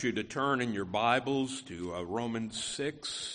You to turn in your Bibles to Romans 6,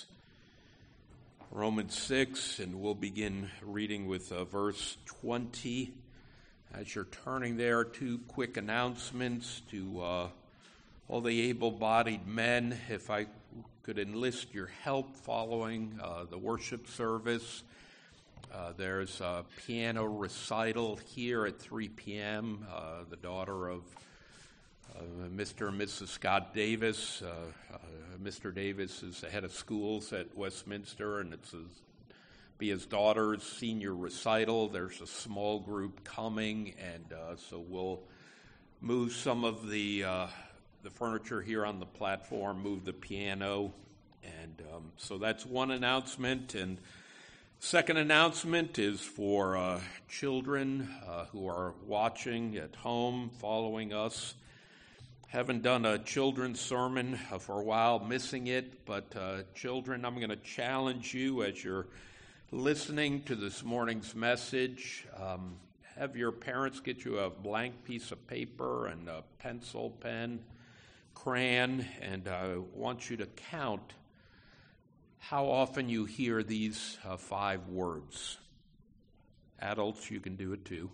and we'll begin reading with verse 20. As you're turning there, two quick announcements to all the able-bodied men. If I could enlist your help following the worship service, there's a piano recital here at 3 p.m. The daughter of Mr. and Mrs. Scott Davis. Mr. Davis is the head of schools at Westminster, and it's be his daughter's senior recital. There's a small group coming, and so we'll move some of the furniture here on the platform, move the piano, and so that's one announcement. And second announcement is for children who are watching at home, following us. Haven't done a children's sermon for a while, missing it, but children, I'm going to challenge you as you're listening to this morning's message. Have your parents get you a blank piece of paper and a pencil, pen, crayon, and I want you to count how often you hear these 5 words. Adults, you can do it too.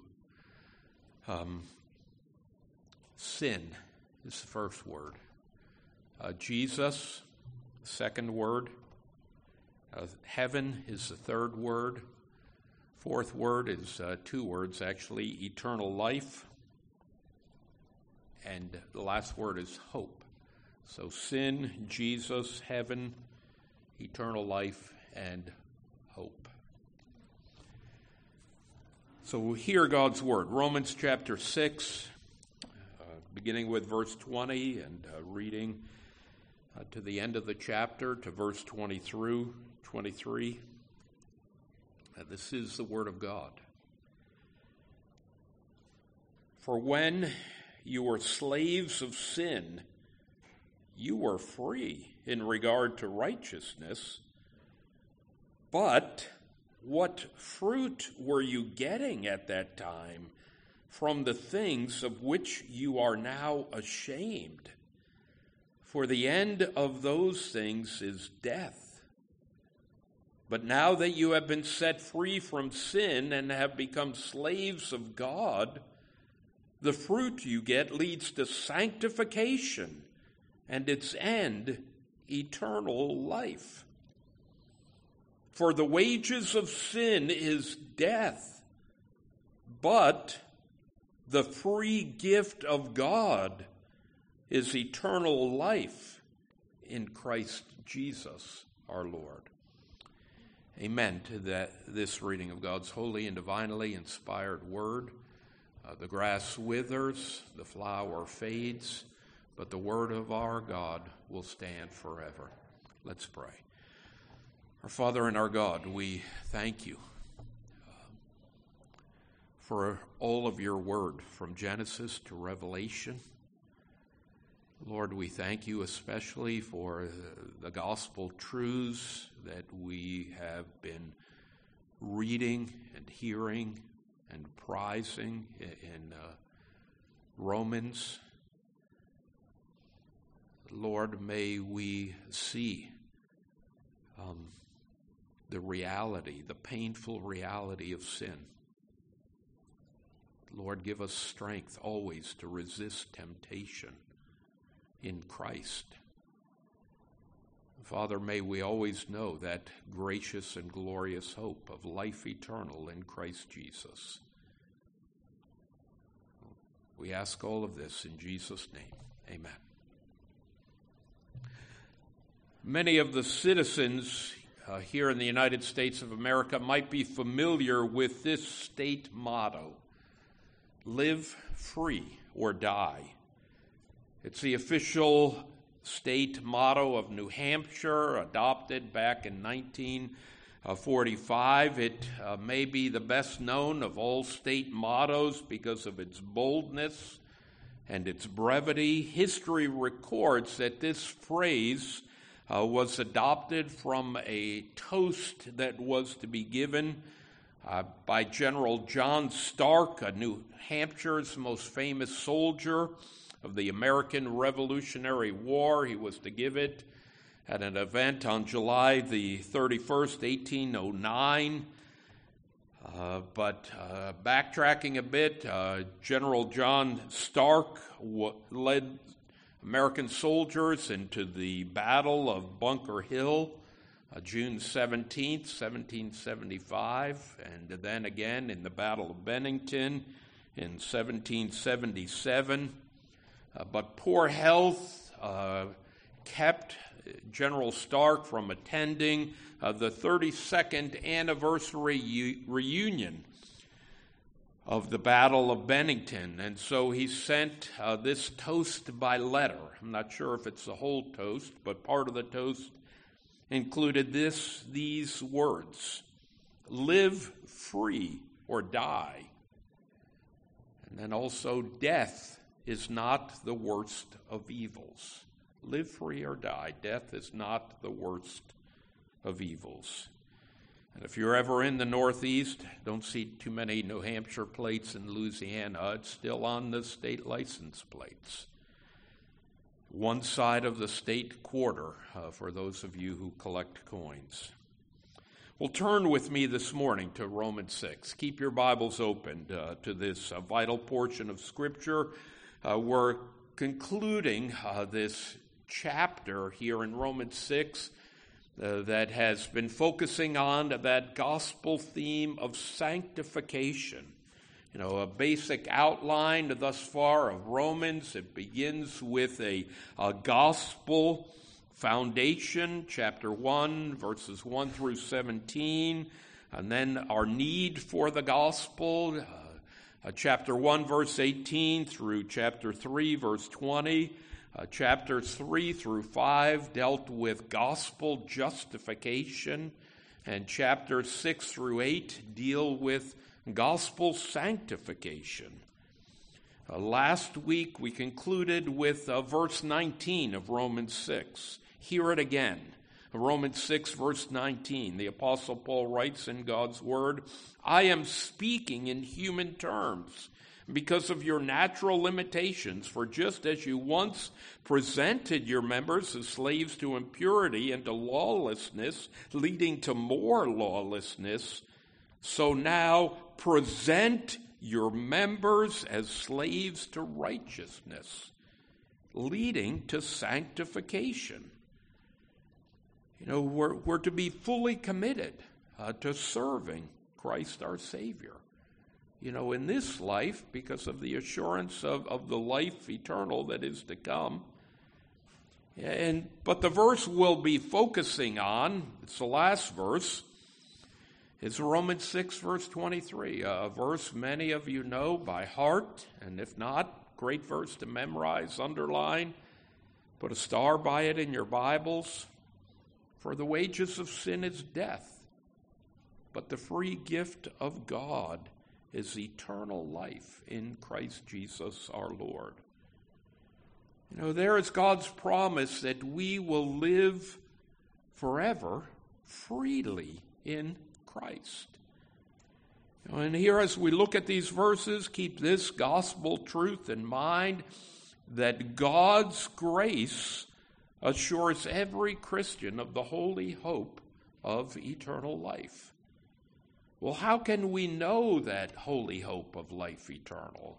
Sin is the first word. Jesus, the second word. Heaven is the third word. Fourth word is 2 words, actually, eternal life. And the last word is hope. So sin, Jesus, heaven, eternal life, and hope. So we'll hear God's word. Romans chapter 6. Beginning with verse 20 and reading to the end of the chapter, to verse 20 through 23. This is the word of God. For when you were slaves of sin, you were free in regard to righteousness. But what fruit were you getting at that time from the things of which you are now ashamed? For the end of those things is death. But now that you have been set free from sin and have become slaves of God, the fruit you get leads to sanctification, and its end, eternal life. For the wages of sin is death, but the free gift of God is eternal life in Christ Jesus our Lord. Amen to this reading of God's holy and divinely inspired word. The grass withers, the flower fades, but the word of our God will stand forever. Let's pray. Our Father and our God, we thank you for all of your word from Genesis to Revelation. Lord, we thank you especially for the gospel truths that we have been reading and hearing and prizing in Romans. Lord, may we see the reality, the painful reality of sin. Lord, give us strength always to resist temptation in Christ. Father, may we always know that gracious and glorious hope of life eternal in Christ Jesus. We ask all of this in Jesus' name. Amen. Many of the citizens here in the United States of America might be familiar with this state motto: live free or die. It's the official state motto of New Hampshire, adopted back in 1945. It may be the best known of all state mottos because of its boldness and its brevity. History records that this phrase was adopted from a toast that was to be given by General John Stark, New Hampshire's most famous soldier, of the American Revolutionary War. He was to give it at an event on July the 31st, 1809. But backtracking a bit, General John Stark led American soldiers into the Battle of Bunker Hill, June 17th, 1775, and then again in the Battle of Bennington in 1777. But poor health kept General Stark from attending the 32nd anniversary reunion of the Battle of Bennington. And so he sent this toast by letter. I'm not sure if it's the whole toast, but part of the toast included these words: live free or die. And then also, death is not the worst of evils. Live free or die. Death is not the worst of evils. And if you're ever in the Northeast, don't see too many New Hampshire plates in Louisiana. It's still on the state license plates. One side of the state quarter for those of you who collect coins. Well, turn with me this morning to Romans 6. Keep your Bibles open to this vital portion of Scripture. We're concluding this chapter here in Romans 6 that has been focusing on that gospel theme of sanctification. You know, a basic outline thus far of Romans. It begins with a gospel foundation, chapter 1, verses 1 through 17, and then our need for the gospel, chapter 1, verse 18 through chapter 3, verse 20. Chapters 3 through 5 dealt with gospel justification, and chapters 6 through 8 deal with gospel sanctification. Last week we concluded with verse 19 of Romans 6. Hear it again. Romans 6, verse 19. The Apostle Paul writes in God's Word, I am speaking in human terms because of your natural limitations. For just as you once presented your members as slaves to impurity and to lawlessness, leading to more lawlessness, so now present your members as slaves to righteousness, leading to sanctification. You know, we're to be fully committed to serving Christ our Savior. You know, in this life, because of the assurance of the life eternal that is to come. But the verse we'll be focusing on, it's the last verse, it's Romans 6, verse 23, a verse many of you know by heart, and if not, great verse to memorize, underline, put a star by it in your Bibles. For the wages of sin is death, but the free gift of God is eternal life in Christ Jesus our Lord. You know, there is God's promise that we will live forever freely in Christ. You know, and here as we look at these verses, keep this gospel truth in mind, that God's grace assures every Christian of the holy hope of eternal life. Well, how can we know that holy hope of life eternal?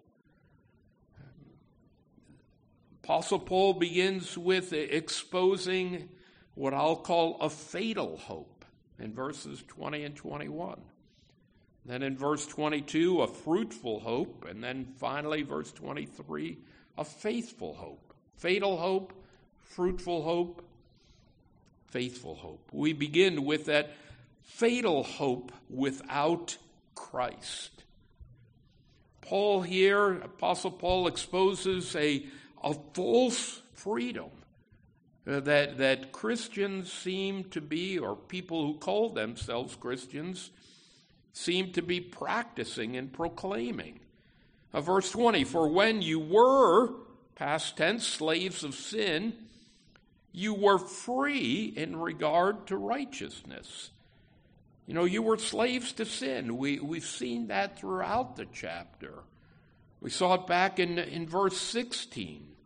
Apostle Paul begins with exposing what I'll call a fatal hope in verses 20 and 21. Then in verse 22, a fruitful hope. And then finally, verse 23, a faithful hope. Fatal hope, fruitful hope, faithful hope. We begin with that fatal hope without Christ. Paul here, Apostle Paul, exposes a false freedom that Christians seem to be, or people who call themselves Christians, seem to be practicing and proclaiming. Verse 20, for when you were, past tense, slaves of sin, you were free in regard to righteousness. You know, you were slaves to sin. We've seen that throughout the chapter. We saw it back in verse 16.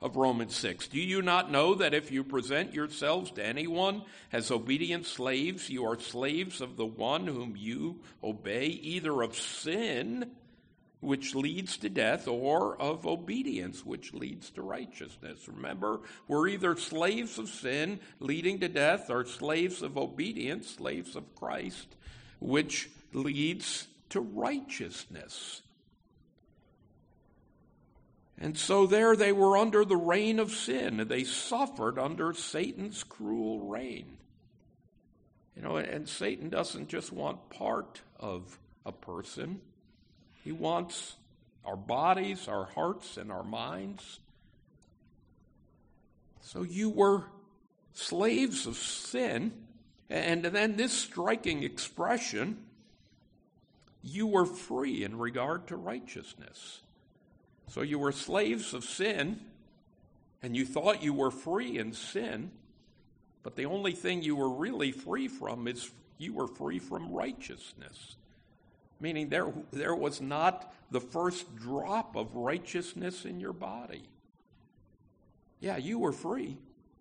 of Romans 6. Do you not know that if you present yourselves to anyone as obedient slaves, you are slaves of the one whom you obey, either of sin, which leads to death, or of obedience, which leads to righteousness? Remember, we're either slaves of sin, leading to death, or slaves of obedience, slaves of Christ, which leads to righteousness. And so there they were under the reign of sin. They suffered under Satan's cruel reign. And Satan doesn't just want part of a person. He wants our bodies, our hearts, and our minds. So you were slaves of sin. And then this striking expression, you were free in regard to righteousness. So you were slaves of sin, and you thought you were free in sin, but the only thing you were really free from is you were free from righteousness. Meaning there was not the first drop of righteousness in your body. Yeah, you were free.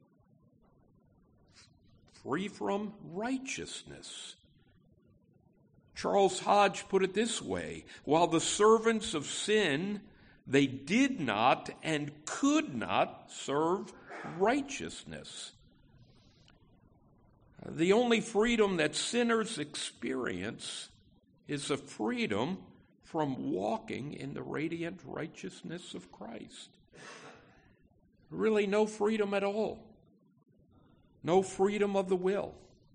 Free from righteousness. Charles Hodge put it this way: while the servants of sin, they did not and could not serve righteousness. The only freedom that sinners experience is a freedom from walking in the radiant righteousness of Christ. Really no freedom at all. No freedom of the will.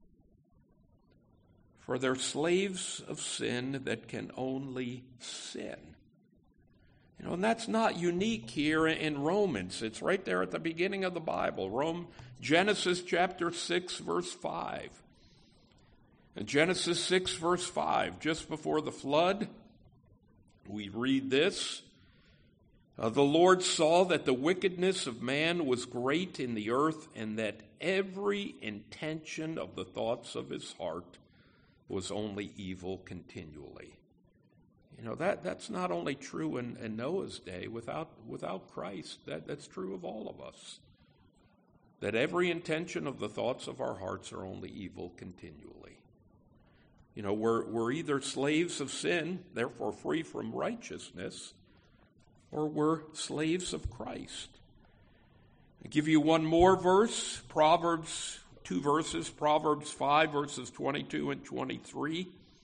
For they're slaves of sin that can only sin. And that's not unique here in Romans. It's right there at the beginning of the Bible. Genesis chapter 6, verse 5. In Genesis 6, verse 5, just before the flood, we read this. The Lord saw that the wickedness of man was great in the earth, and that every intention of the thoughts of his heart was only evil continually. That's not only true in Noah's day. Without Christ, that's true of all of us. That every intention of the thoughts of our hearts are only evil continually. We're either slaves of sin, therefore free from righteousness, or we're slaves of Christ. I'll give you one more verse, Proverbs 2 verses, Proverbs 5 verses 22 and 23.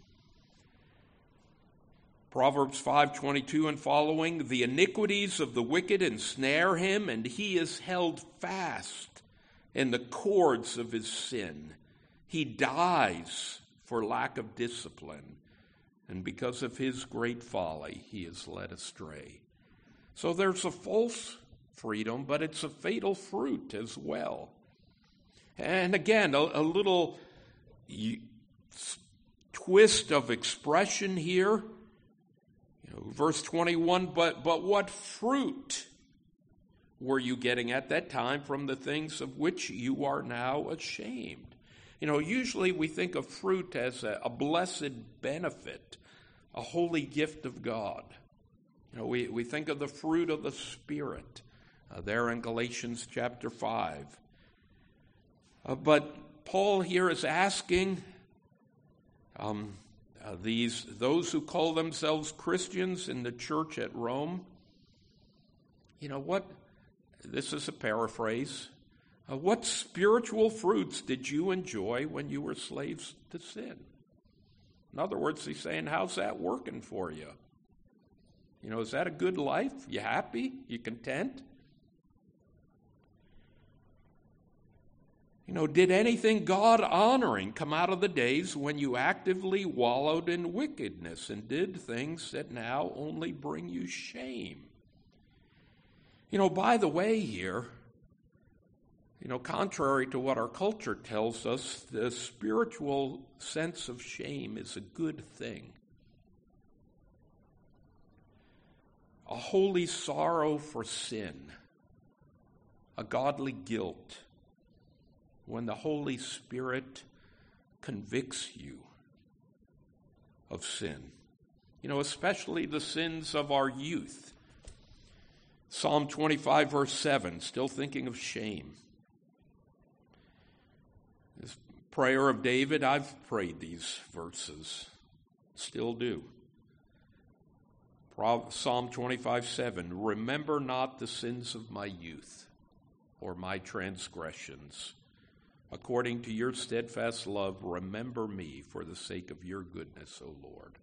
Proverbs 5:22 and following, the iniquities of the wicked ensnare him, and he is held fast in the cords of his sin. He dies for lack of discipline, and because of his great folly, he is led astray. So there's a false freedom, but it's a fatal fruit as well. And again, a little twist of expression here. Verse 21, but what fruit were you getting at that time from the things of which you are now ashamed? Usually we think of fruit as a blessed benefit, a holy gift of God. We think of the fruit of the Spirit there in Galatians chapter 5. But Paul here is asking those who call themselves Christians in the church at Rome, what? This is a paraphrase. What spiritual fruits did you enjoy when you were slaves to sin? In other words, he's saying, how's that working for you? Is that a good life? You happy? You content? Did anything God-honoring come out of the days when you actively wallowed in wickedness and did things that now only bring you shame? By the way here, contrary to what our culture tells us, the spiritual sense of shame is a good thing. A holy sorrow for sin, a godly guilt, when the Holy Spirit convicts you of sin, especially the sins of our youth. Psalm 25, verse 7, still thinking of shame. This prayer of David, I've prayed these verses, still do. Psalm 25, 7, remember not the sins of my youth or my transgressions. According to your steadfast love, remember me for the sake of your goodness, O Lord.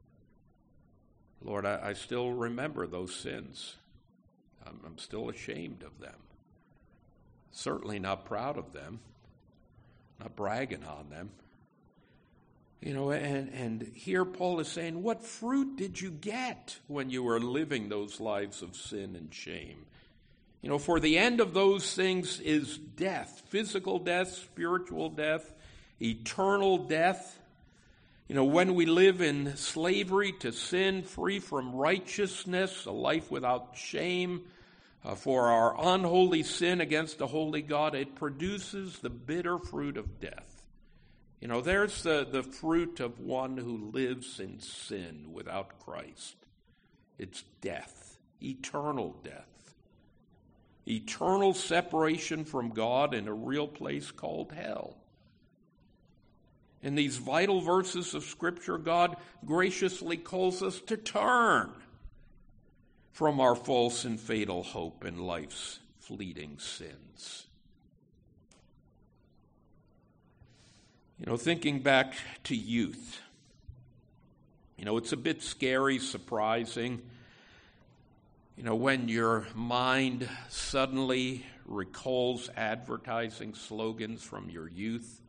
Lord, I still remember those sins. I'm still ashamed of them. Certainly not proud of them. Not bragging on them. You know, and here Paul is saying, what fruit did you get when you were living those lives of sin and shame? You know, for the end of those things is death, physical death, spiritual death, eternal death. You know, when we live in slavery to sin, free from righteousness, a life without shame, for our unholy sin against a holy God, it produces the bitter fruit of death. You know, there's the fruit of one who lives in sin without Christ. It's death, eternal death. Eternal separation from God in a real place called hell. In these vital verses of Scripture, God graciously calls us to turn from our false and fatal hope in life's fleeting sins. You know, thinking back to youth, you know, it's a bit scary, surprising, you know, when your mind suddenly recalls advertising slogans from your youth.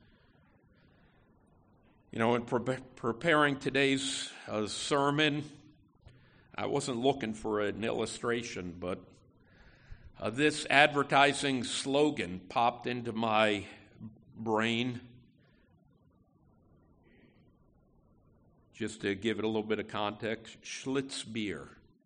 You know, in preparing today's sermon, I wasn't looking for an illustration, but this advertising slogan popped into my brain. Just to give it a little bit of context, Schlitz Beer,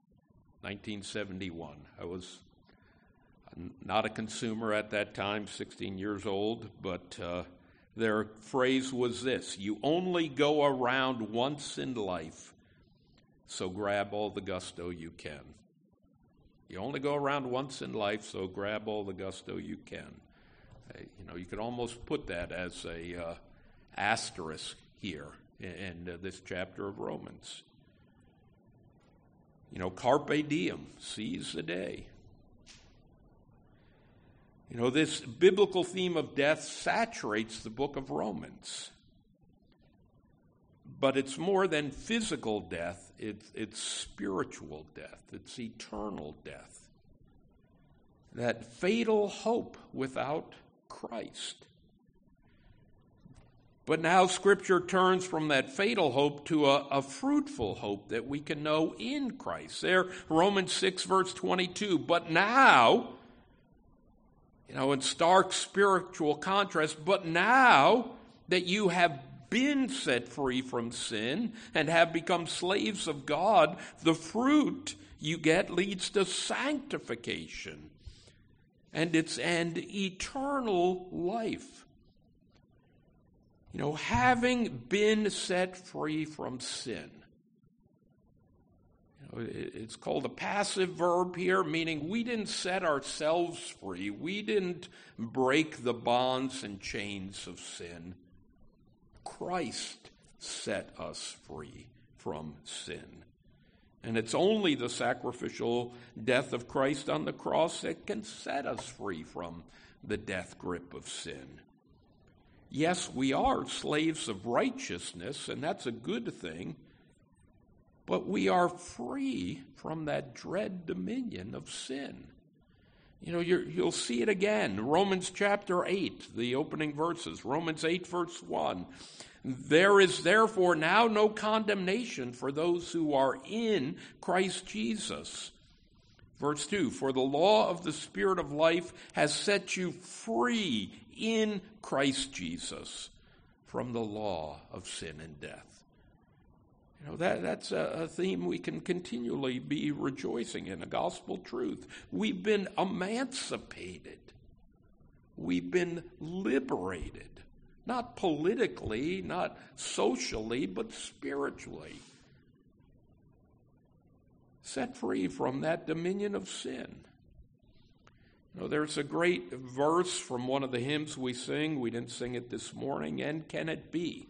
1971. I was not a consumer at that time, 16 years old, but their phrase was this: you only go around once in life, so grab all the gusto you can. You only go around once in life, so grab all the gusto you can. You know, you could almost put that as a asterisk here in this chapter of Romans. You know, carpe diem, seize the day. You know, this biblical theme of death saturates the book of Romans. But it's more than physical death, it's spiritual death, it's eternal death. That fatal hope without Christ. But now Scripture turns from that fatal hope to a fruitful hope that we can know in Christ. There, Romans 6, verse 22, but now, you know, in stark spiritual contrast, but now that you have been set free from sin and have become slaves of God, the fruit you get leads to sanctification and eternal life. You know, having been set free from sin. You know, it's called a passive verb here, meaning we didn't set ourselves free. We didn't break the bonds and chains of sin. Christ set us free from sin. And it's only the sacrificial death of Christ on the cross that can set us free from the death grip of sin. Yes, we are slaves of righteousness, and that's a good thing, but we are free from that dread dominion of sin. You know, you'll see it again. Romans chapter 8, the opening verses. Romans 8, verse 1. There is therefore now no condemnation for those who are in Christ Jesus. Verse 2, for the law of the Spirit of life has set you free in Christ Jesus from the law of sin and death. You know, that's a theme we can continually be rejoicing in, a gospel truth. We've been emancipated. We've been liberated. Not politically, not socially, but spiritually. set free from that dominion of sin. There's a great verse from one of the hymns we sing. We didn't sing it this morning. And can it be?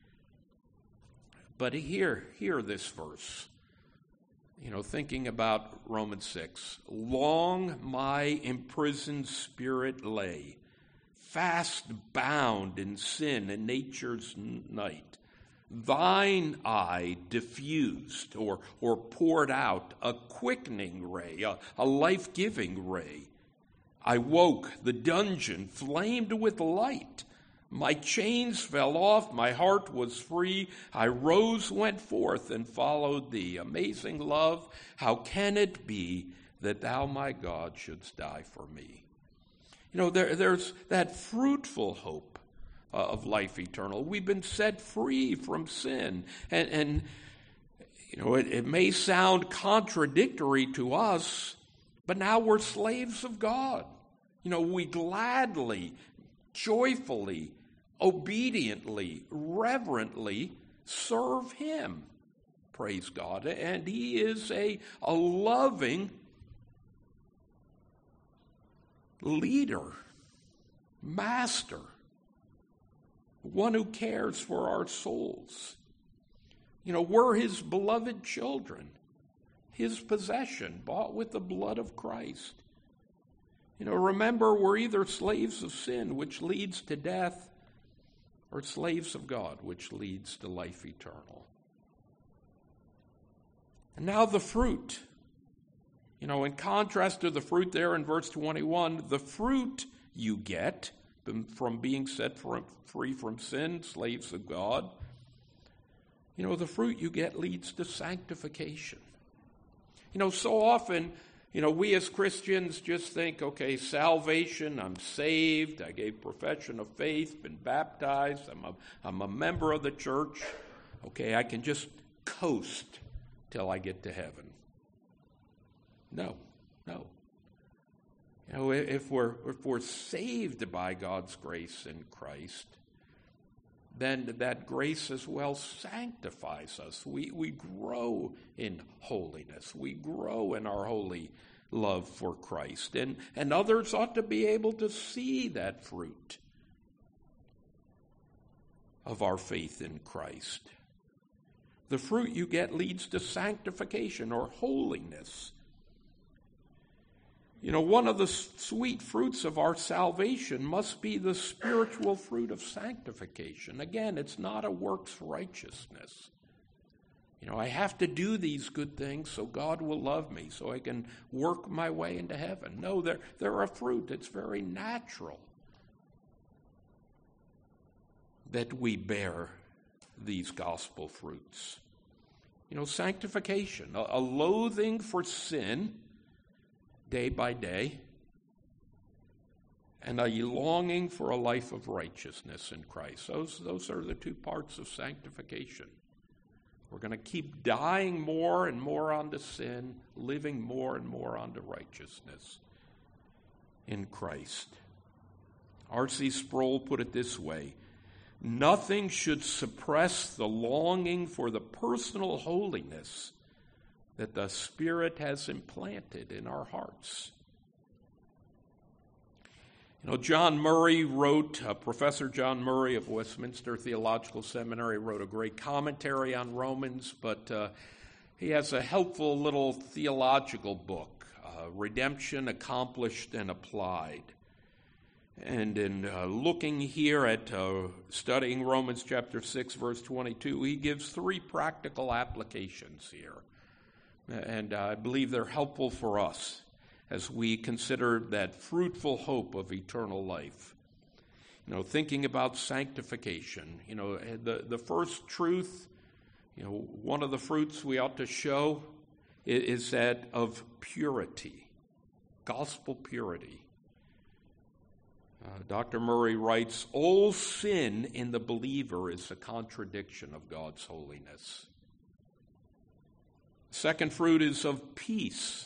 But hear this verse. Thinking about Romans 6. Long my imprisoned spirit lay, fast bound in sin and nature's night. Thine eye diffused or poured out a quickening ray, a life-giving ray. I woke, the dungeon flamed with light. My chains fell off, my heart was free. I rose, went forth, and followed thee. Amazing love, how can it be that thou, my God, shouldst die for me? There's that fruitful hope of life eternal. We've been set free from sin. And it may sound contradictory to us, but now we're slaves of God. We gladly, joyfully, obediently, reverently serve him. Praise God. And he is a loving leader, master, one who cares for our souls. We're his beloved children, his possession, bought with the blood of Christ. Remember, we're either slaves of sin, which leads to death, or slaves of God, which leads to life eternal. And now the fruit. In contrast to the fruit there in verse 21, the fruit you get from being set free from sin, slaves of God, the fruit you get leads to sanctification. So often, we as Christians just think, okay, salvation, I'm saved, I gave profession of faith, been baptized, I'm a member of the church. Okay, I can just coast till I get to heaven. No. If we're saved by God's grace in Christ, then that grace as well sanctifies us. We grow in holiness. We grow in our holy love for Christ. And others ought to be able to see that fruit of our faith in Christ. The fruit you get leads to sanctification or holiness. One of the sweet fruits of our salvation must be the spiritual fruit of sanctification. Again, it's not a works righteousness. I have to do these good things so God will love me, so I can work my way into heaven. No, they're a fruit. It's very natural that we bear these gospel fruits. Sanctification, a loathing for sin day by day, and a longing for a life of righteousness in Christ. Those are the two parts of sanctification. We're going to keep dying more and more onto sin, living more and more onto righteousness in Christ. R.C. Sproul put it this way: nothing should suppress the longing for the personal holiness that the Spirit has implanted in our hearts. John Murray wrote, Professor John Murray of Westminster Theological Seminary wrote a great commentary on Romans, but he has a helpful little theological book, Redemption Accomplished and Applied. And in looking here at studying Romans chapter 6, verse 22, he gives 3 practical applications here. And I believe they're helpful for us as we consider that fruitful hope of eternal life. Thinking about sanctification, the first truth, one of the fruits we ought to show is that of purity, gospel purity. Dr. Murray writes, all sin in the believer is a contradiction of God's holiness. Second fruit is of peace.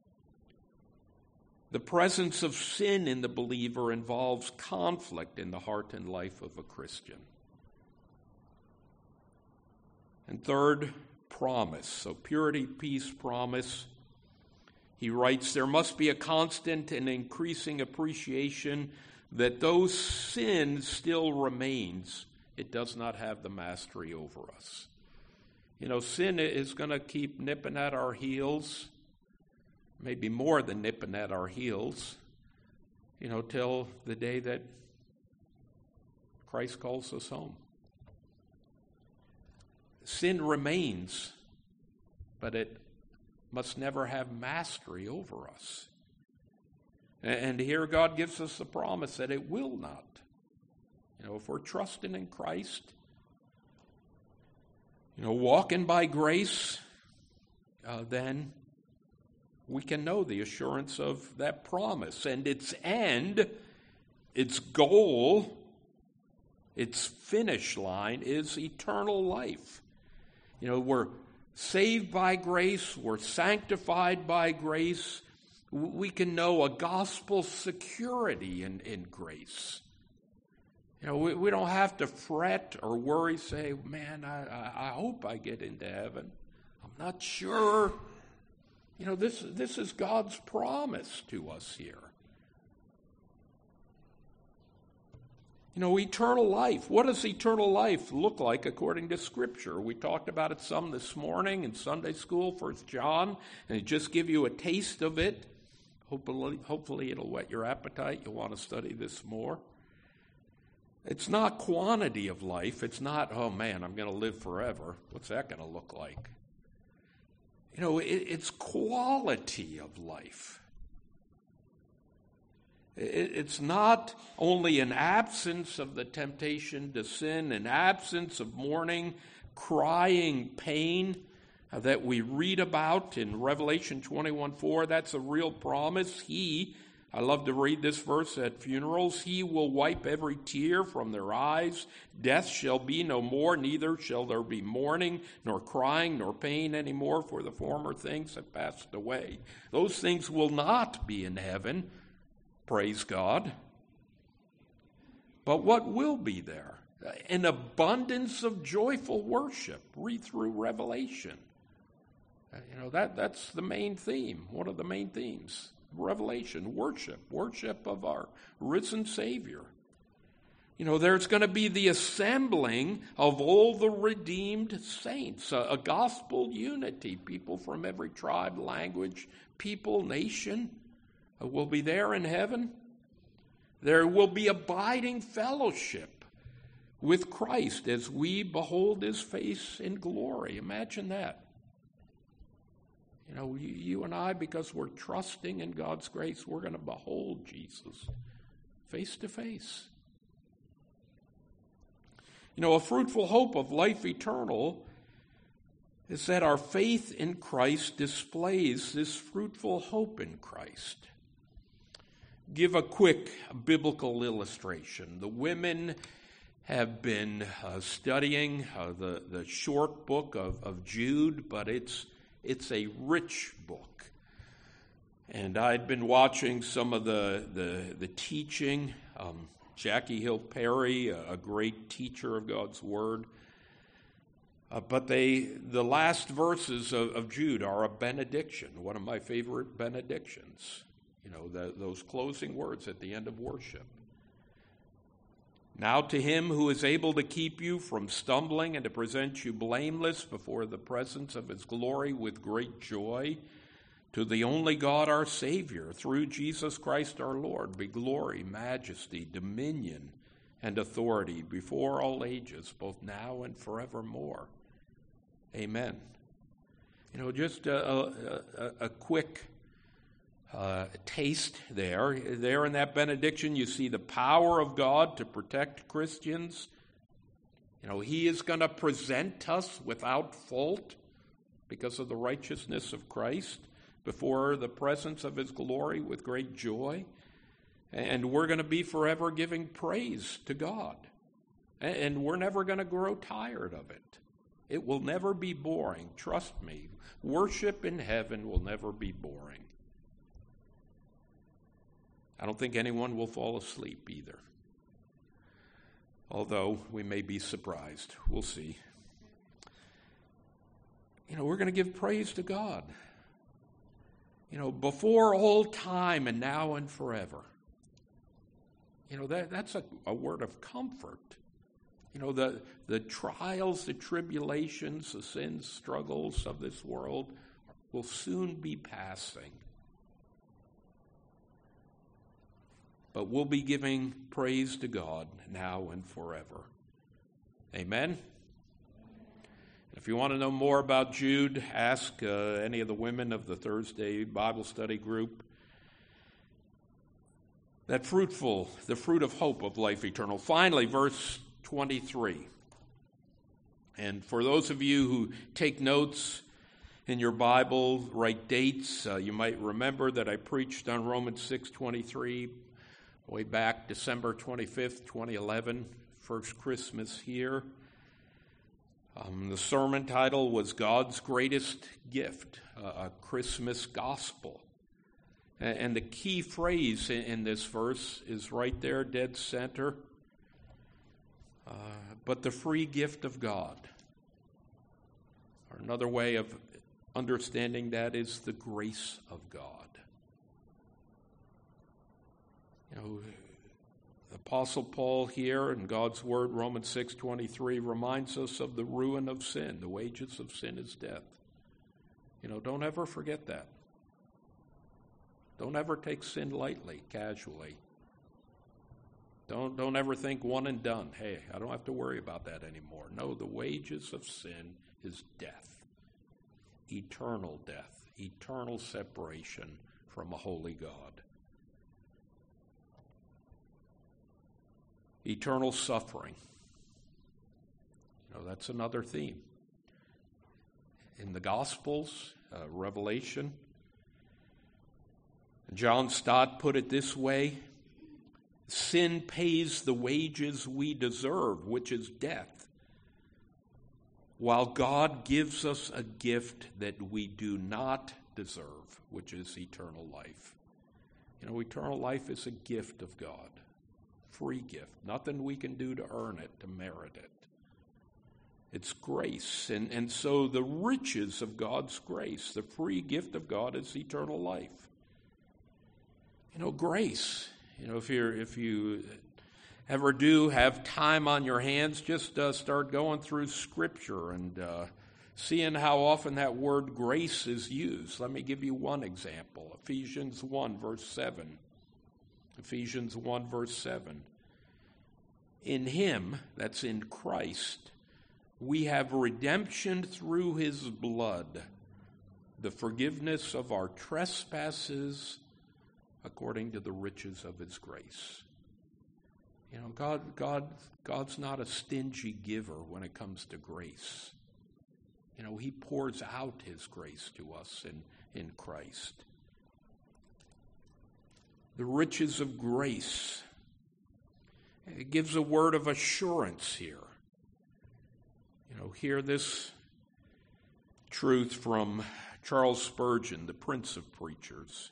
The presence of sin in the believer involves conflict in the heart and life of a Christian. And third, promise. So purity, peace, promise. He writes, there must be a constant and increasing appreciation that though sin still remains, it does not have the mastery over us. Sin is going to keep nipping at our heels, maybe more than nipping at our heels, till the day that Christ calls us home. Sin remains, but it must never have mastery over us. And here God gives us the promise that it will not. If we're trusting in Christ, walking by grace, then we can know the assurance of that promise. And its end, its goal, its finish line is eternal life. We're saved by grace, we're sanctified by grace. We can know a gospel security in grace. We don't have to fret or worry, say, man, I hope I get into heaven. I'm not sure. This is God's promise to us here. Eternal life. What does eternal life look like according to Scripture? We talked about it some this morning in Sunday school, 1 John, and it just give you a taste of it. Hopefully it'll whet your appetite. You'll want to study this more. It's not quantity of life. It's not, oh man, I'm going to live forever. What's that going to look like? It's quality of life. It's not only an absence of the temptation to sin, an absence of mourning, crying, pain that we read about in Revelation 21:4. That's a real promise. I love to read this verse at funerals. He will wipe every tear from their eyes. Death shall be no more, neither shall there be mourning, nor crying, nor pain anymore, for the former things have passed away. Those things will not be in heaven. Praise God. But what will be there? An abundance of joyful worship. Read through Revelation. That's the main theme, one of the main themes. Revelation, worship of our risen Savior. There's going to be the assembling of all the redeemed saints, a gospel unity, people from every tribe, language, people, nation. Will be there in heaven. There will be abiding fellowship with Christ as we behold his face in glory. Imagine that. You and I, because we're trusting in God's grace, we're going to behold Jesus face to face. A fruitful hope of life eternal is that our faith in Christ displays this fruitful hope in Christ. Give a quick biblical illustration. The women have been studying the short book of Jude, but it's a rich book. And I'd been watching some of the teaching. Jackie Hill Perry, a great teacher of God's Word. But the last verses of Jude are a benediction, one of my favorite benedictions. Those closing words at the end of worship. Now to him who is able to keep you from stumbling and to present you blameless before the presence of his glory with great joy, to the only God our Savior, through Jesus Christ our Lord, be glory, majesty, dominion, and authority before all ages, both now and forevermore. Amen. Just a quick taste there. There in that benediction, you see the power of God to protect Christians. He is going to present us without fault because of the righteousness of Christ before the presence of his glory with great joy. And we're going to be forever giving praise to God. And we're never going to grow tired of it. It will never be boring. Trust me. Worship in heaven will never be boring. I don't think anyone will fall asleep either. Although we may be surprised. We'll see. we're going to give praise to God. Before all time and now and forever. That's a word of comfort. The trials, the tribulations, the sins, struggles of this world will soon be passing. But we'll be giving praise to God now and forever. Amen? If you want to know more about Jude, ask any of the women of the Thursday Bible study group. The fruit of hope of life eternal. Finally, verse 23. And for those of you who take notes in your Bible, write dates, you might remember that I preached on Romans 6:23 way back December 25th, 2011, first Christmas here. The sermon title was God's Greatest Gift, a Christmas Gospel. And the key phrase in this verse is right there, dead center. But the free gift of God. Or another way of understanding that is the grace of God. The Apostle Paul here in God's Word, Romans 6:23, reminds us of the ruin of sin. The wages of sin is death. Don't ever forget that. Don't ever take sin lightly, casually. Don't ever think one and done. Hey, I don't have to worry about that anymore. No, the wages of sin is death. Eternal death. Eternal separation from a holy God. Eternal suffering. That's another theme. In the Gospels, Revelation, John Stott put it this way: sin pays the wages we deserve, which is death, while God gives us a gift that we do not deserve, which is eternal life. Eternal life is a gift of God. Free gift. Nothing we can do to earn it, to merit it. It's grace. And so the riches of God's grace, the free gift of God, is eternal life. Grace. If you ever do have time on your hands, just start going through Scripture and seeing how often that word grace is used. Let me give you one example. Ephesians 1, verse 7. Ephesians 1, verse 7. In him, that's in Christ, we have redemption through his blood, the forgiveness of our trespasses according to the riches of his grace. God's not a stingy giver when it comes to grace. He pours out his grace to us in Christ. The riches of grace. It gives a word of assurance here. Hear this truth from Charles Spurgeon, the Prince of Preachers.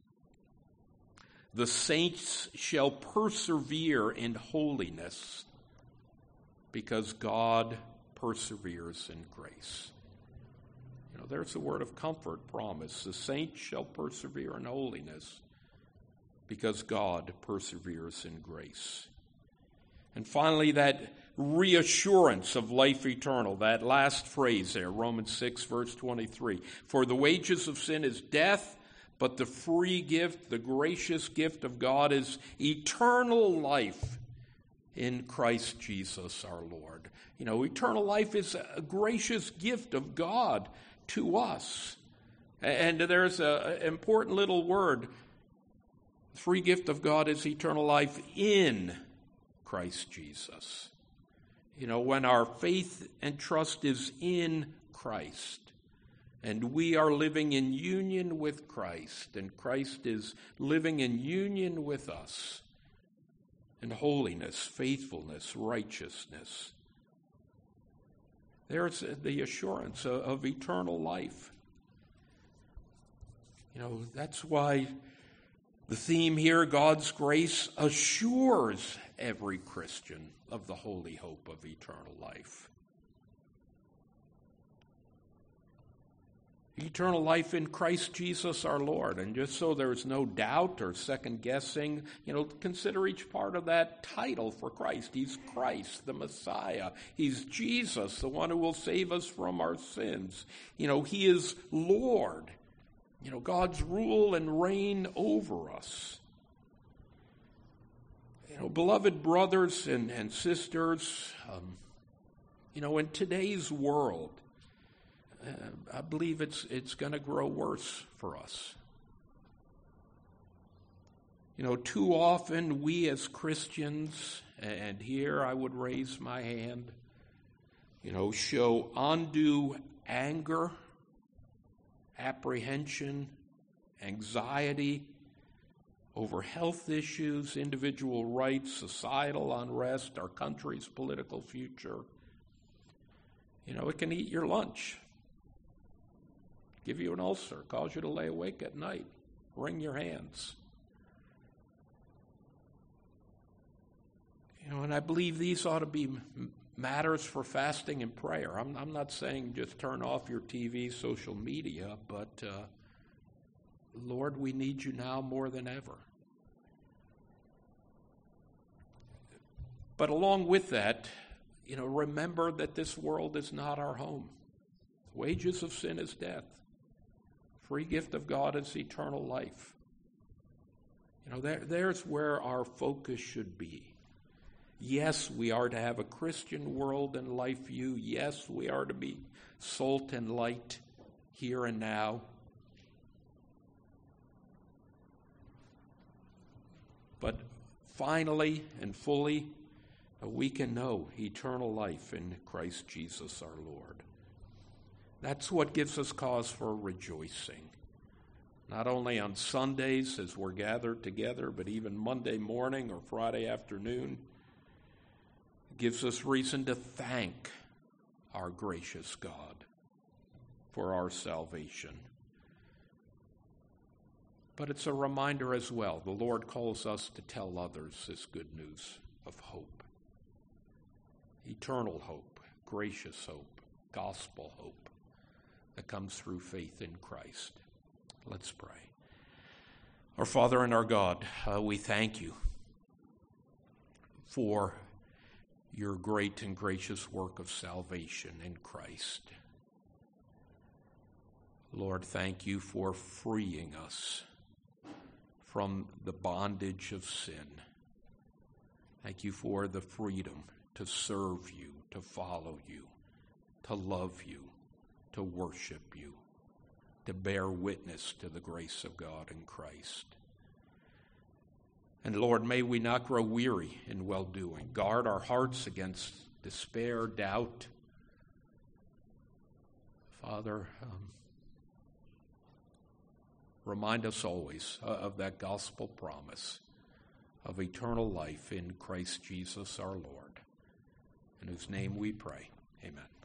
The saints shall persevere in holiness because God perseveres in grace. There's a word of comfort, promise. The saints shall persevere in holiness because God perseveres in grace. And finally, that reassurance of life eternal, that last phrase there, Romans 6, verse 23. For the wages of sin is death, but the free gift, the gracious gift of God is eternal life in Christ Jesus our Lord. Eternal life is a gracious gift of God to us. And there's an important little word. The free gift of God is eternal life in Christ Jesus. When our faith and trust is in Christ, and we are living in union with Christ, and Christ is living in union with us, in holiness, faithfulness, righteousness, there's the assurance of eternal life. That's why the theme here, God's grace, assures every Christian of the holy hope of eternal life. Eternal life in Christ Jesus our Lord. And just so there's no doubt or second guessing, consider each part of that title for Christ. He's Christ, the Messiah. He's Jesus, the one who will save us from our sins. He is Lord. God's rule and reign over us. Beloved brothers and sisters, in today's world, I believe it's going to grow worse for us. Too often we as Christians, and here I would raise my hand, show undue anger, apprehension, anxiety over health issues, individual rights, societal unrest, our country's political future. It can eat your lunch, give you an ulcer, cause you to lay awake at night, wring your hands. And I believe these ought to be matters for fasting and prayer. I'm not saying just turn off your TV, social media, but Lord, we need you now more than ever. But along with that, remember that this world is not our home. The wages of sin is death. Free gift of God is eternal life. There's where our focus should be. Yes, we are to have a Christian world and life view. Yes, we are to be salt and light here and now. But finally and fully, we can know eternal life in Christ Jesus our Lord. That's what gives us cause for rejoicing. Not only on Sundays as we're gathered together, but even Monday morning or Friday afternoon. It gives us reason to thank our gracious God for our salvation. But it's a reminder as well. The Lord calls us to tell others this good news of hope. Eternal hope, gracious hope, gospel hope that comes through faith in Christ. Let's pray. Our Father and our God, we thank you for your great and gracious work of salvation in Christ. Lord, thank you for freeing us from the bondage of sin. Thank you for the freedom to serve you, to follow you, to love you, to worship you, to bear witness to the grace of God in Christ. And Lord, may we not grow weary in well-doing. Guard our hearts against despair, doubt. Father, remind us always of that gospel promise of eternal life in Christ Jesus our Lord, in whose name we pray. Amen.